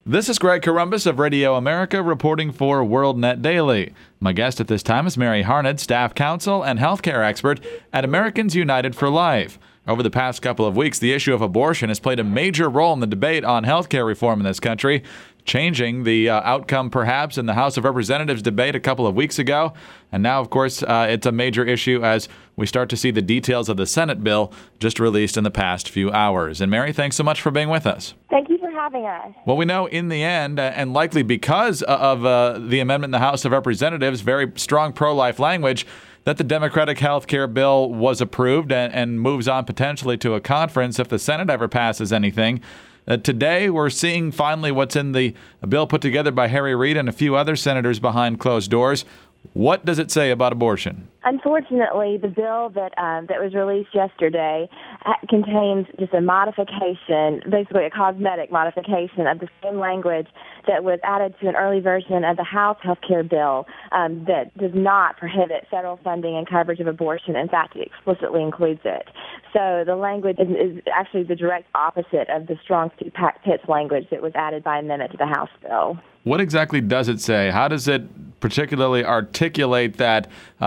This is Greg Corombos of Radio America reporting for WorldNet Daily. My guest at this time is Mary Harned, staff counsel and healthcare expert at Americans United for Life. Over the past couple of weeks, the issue of abortion has played a major role in the debate on healthcare reform in this country, changing the outcome perhaps in the House of Representatives debate a couple of weeks ago. And now, of course, it's a major issue as we start to see the details of the Senate bill just released in the past few hours. And Mary, thanks so much for being with us. Thank you for having us. Well, we know in the end, and likely because of the amendment in the House of Representatives, very strong pro-life language, that the Democratic health care bill was approved and moves on potentially to a conference if the Senate ever passes anything. Today, we're seeing finally what's in the bill put together by Harry Reid and a few other senators behind closed doors. What does it say about abortion? Unfortunately, the bill that was released yesterday contains just a modification, basically a cosmetic modification of the same language that was added to an early version of the House health care bill that does not prohibit federal funding and coverage of abortion. In fact, it explicitly includes it. So the language is actually the direct opposite of the strong Stupak Pitts language that was added by amendment to the House bill. What exactly does it say? How does it particularly articulate that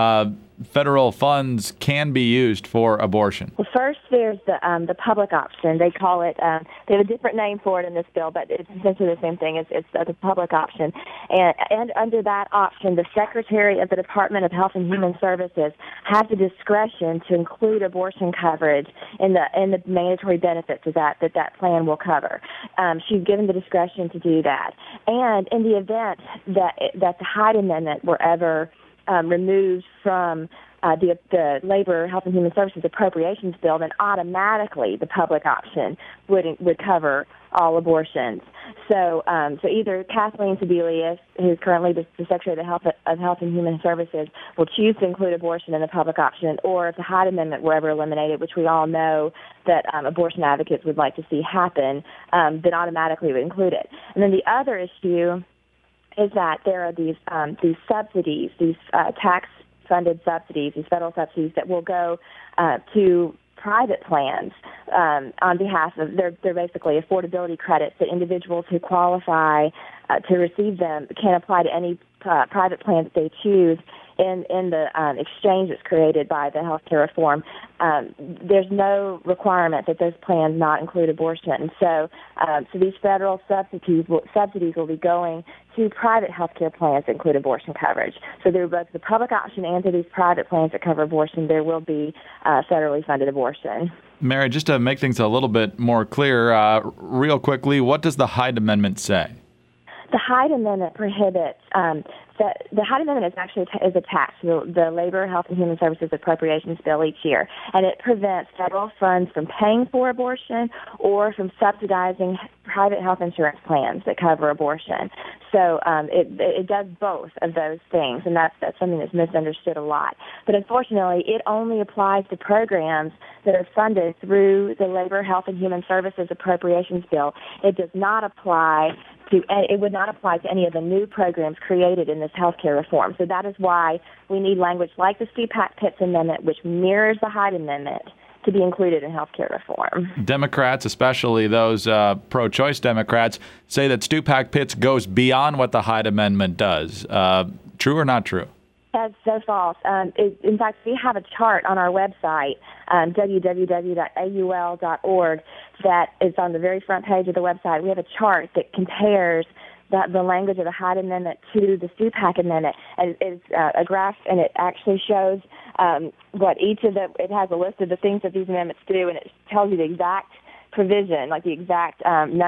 federal funds can be used for abortion? Well, first there's the public option. They call it, they have a different name for it in this bill, but it's essentially the same thing. It's the public option. And under that option, the Secretary of the Department of Health and Human Services has the discretion to include abortion coverage in the mandatory benefits of that plan will cover. She's given the discretion to do that. And in the event that the Hyde Amendment were ever removed from the Labor, Health and Human Services Appropriations Bill, then automatically the public option would cover all abortions. So either Kathleen Sebelius, who's currently the Secretary of Health and Human Services, will choose to include abortion in the public option, or if the Hyde Amendment were ever eliminated, which we all know that abortion advocates would like to see happen, then automatically would include it. And then the other issue is that there are these subsidies, these tax-funded subsidies, these federal subsidies that will go to private plans on behalf of, they're basically affordability credits that individuals who qualify to receive them can apply to any private plans they choose in the exchange that's created by the health care reform. There's no requirement that those plans not include abortion. So these federal subsidies will be going to private health care plans that include abortion coverage. So there both the public option and to these private plans that cover abortion, there will be federally funded abortion. Mary, just to make things a little bit more clear, real quickly, what does the Hyde Amendment say? The Hyde Amendment prohibits the Hyde Amendment is actually attached to the Labor, Health and Human Services Appropriations Bill each year, and it prevents federal funds from paying for abortion or from subsidizing private health insurance plans that cover abortion. So it does both of those things, and that's something that's misunderstood a lot. But unfortunately, it only applies to programs that are funded through the Labor, Health and Human Services Appropriations Bill. It does not apply it would not apply to any of the new programs created in this health care reform. So that is why we need language like the Stupak Pitts Amendment, which mirrors the Hyde Amendment, to be included in health care reform. Democrats, especially those pro-choice Democrats, say that Stupak Pitts goes beyond what the Hyde Amendment does. True or not true? That's so false. In fact, we have a chart on our website, www.aul.org, that is on the very front page of the website. We have a chart that compares the language of the Hyde Amendment to the Stupak Amendment. And it's a graph, and it actually shows what each of it has a list of the things that these amendments do, and it tells you the exact provision, like the exact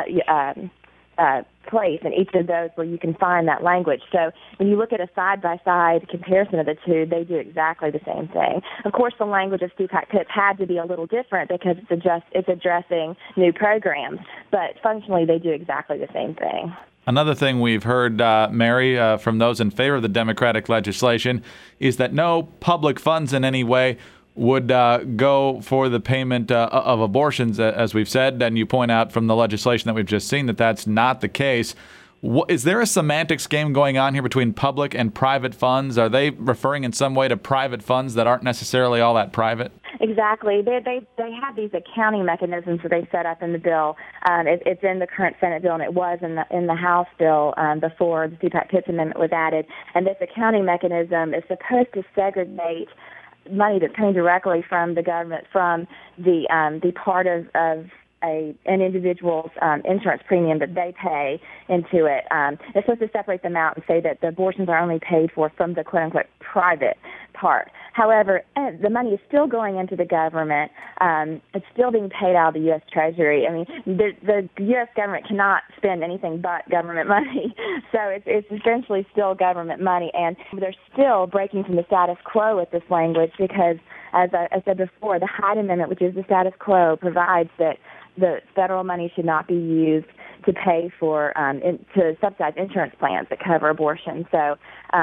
place in each of those where you can find that language. So when you look at a side-by-side comparison of the two, they do exactly the same thing. Of course, the language of Stupak Pitts had to be a little different because it's addressing new programs, but functionally they do exactly the same thing. Another thing we've heard, Mary, from those in favor of the Democratic legislation is that no public funds in any way would go for the payment of abortions, as we've said, and you point out from the legislation that we've just seen that that's not the case. Is there a semantics game going on here between public and private funds? Are they referring in some way to private funds that aren't necessarily all that private? Exactly. They have these accounting mechanisms that they set up in the bill. It's in the current Senate bill, and it was in the House bill before the CPAC-Pitts amendment was added. And this accounting mechanism is supposed to segregate money that's coming directly from the government from the part of an individual's insurance premium that they pay into it. It's supposed to separate them out and say that the abortions are only paid for from the quote-unquote private part. However, the money is still going into the government. It's still being paid out of the U.S. Treasury. I mean, the U.S. government cannot spend anything but government money. So it's essentially still government money. And they're still breaking from the status quo with this language because, as I said before, the Hyde Amendment, which is the status quo, provides that the federal money should not be used to pay for to subsidize insurance plans that cover abortion. So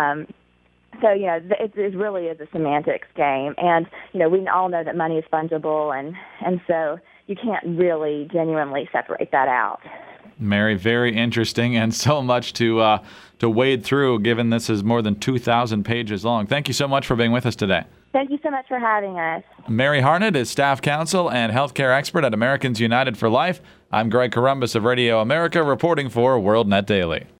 it really is a semantics game, and we all know that money is fungible, and so you can't really genuinely separate that out. Mary, very interesting, and so much to wade through, given this is more than 2,000 pages long. Thank you so much for being with us today. Thank you so much for having us. Mary Harned is staff counsel and healthcare expert at Americans United for Life. I'm Greg Corombos of Radio America, reporting for WorldNet Daily.